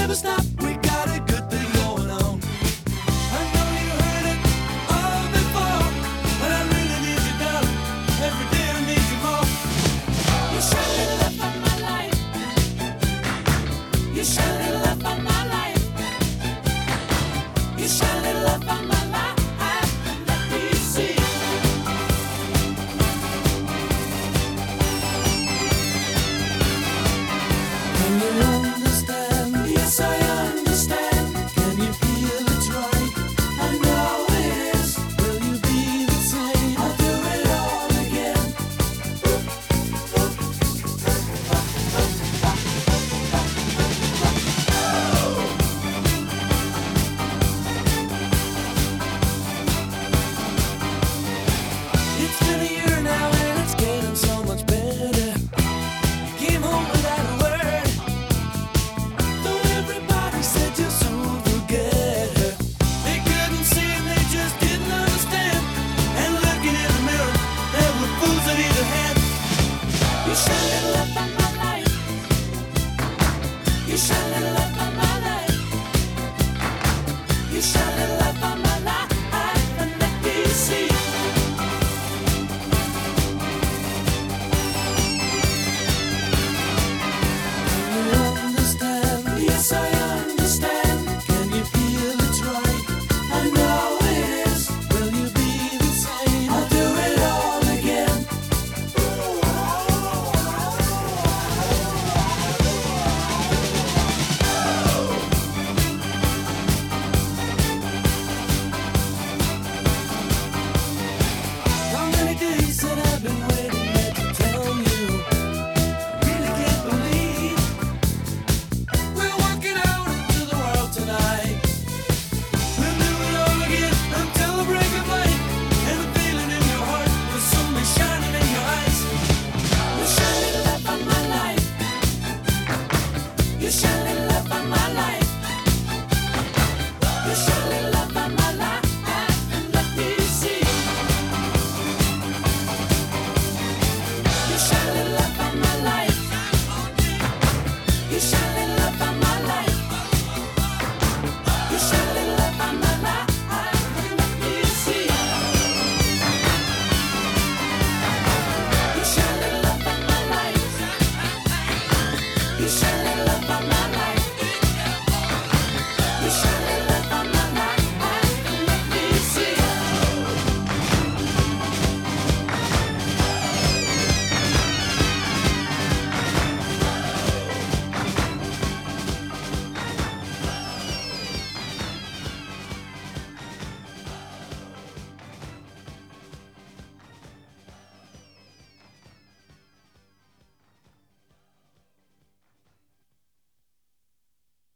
never stop. We got a good thing going on. I know you heard it all before, but I really need you, darling. Every day I need you more. You shine a little love on my life. You shine a little love on my life. You shine a little love on my life.